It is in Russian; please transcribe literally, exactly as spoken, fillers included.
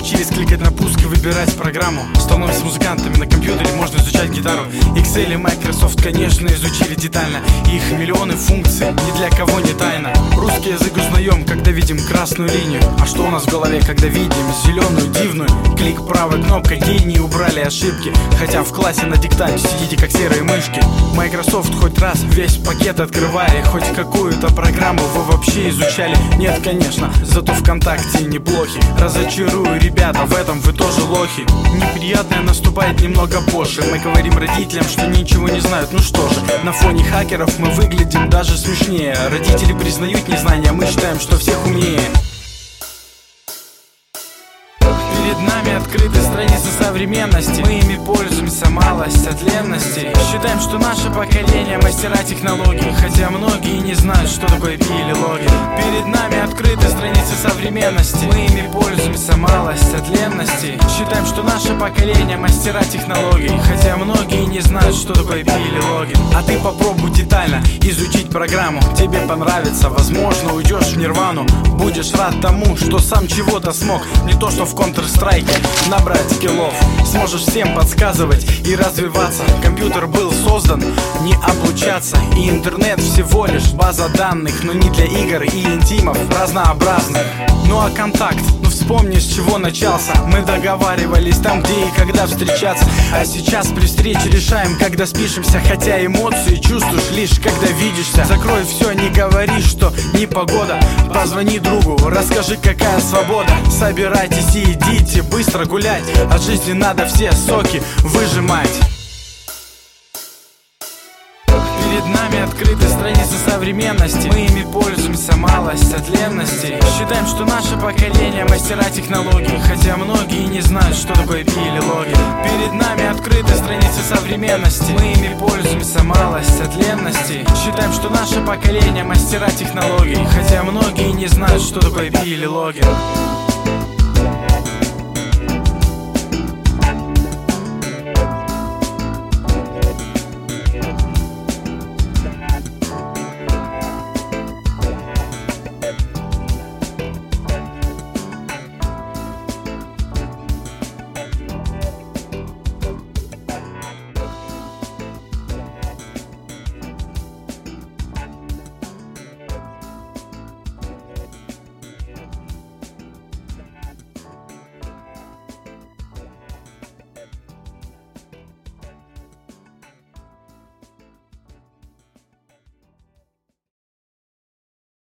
научились кликать на пуск и выбирать программу. Становимся музыкантами, на компьютере можно изучать гитару. Excel и Microsoft, конечно, изучили детально. Их миллионы функций, ни для кого не тайна. Русский язык узнаем, когда видим красную линию. А что у нас в голове, когда видим зеленую дивную? Клик правой кнопкой, гении убрали ошибки. Хотя в классе на диктанте сидите как серые мышки. Microsoft хоть раз весь пакет открывали, хоть какую-то программу вы вообще изучали? Нет, конечно, зато ВКонтакте неплохи. Разочарую, ребята, в этом вы тоже лохи. Неприятное наступает немного позже. Мы говорим родителям, что ничего не знают. Ну что же, на фоне хакеров мы выглядим даже смешнее. Родители признают незнание, мы считаем, что всех умнее. Перед нами открыты страницы современности. Мы ими пользуемся, малость от ленности. Считаем, что наше поколение мастера технологий, хотя многие не знают, что такое пи или логи. Перед нами открыты страницы современности. Мы ими пользуемся, малость от ленности. Считаем, что наше поколение мастера технологий, хотя многие не знают, что такое пи или логи. А ты попробуй детально изучить программу. Тебе понравится, возможно, уйдешь в нирвану. Будешь рад тому, что сам чего-то смог. Не то, что в Counter-Strike набрать скиллов. Сможешь всем подсказывать и развиваться. Компьютер был создан не облучаться. И интернет всего лишь база данных, но не для игр и интимов разнообразных. Ну а контакт, ну вспомни, с чего начался. Мы договаривались там, где и когда встречаться. А сейчас при встрече решаем, когда спишемся. Хотя эмоции чувствуешь лишь, когда видишься. Закрой все, не говори, что не погода. Позвони другу, расскажи, какая свобода. Собирайтесь и идите быстро гулять. От жизни надо все соки выжимать. Перед нами открыты страницы современности. Мы ими пользуемся, малость от ленности. Считаем, что наше поколение мастера технологий, хотя многие не знают, что такое пи или логи. Перед нами открыты страницы современности. Мы ими пользуемся, малость от ленности. Считаем, что наше поколение мастера технологий, хотя многие не знают, что такое пи или логи.